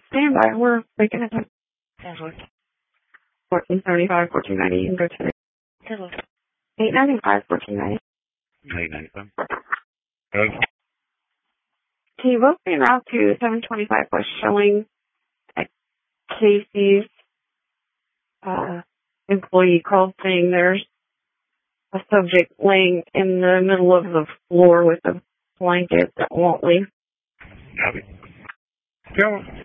Stand by. We're waking up. 1475, 1490. You can go to 895, 1490. 895. Can you both be en route to 725 West Shilling at Casey's? Employee called saying there's a subject laying in the middle of the floor with a blanket that won't leave. Copy. Go.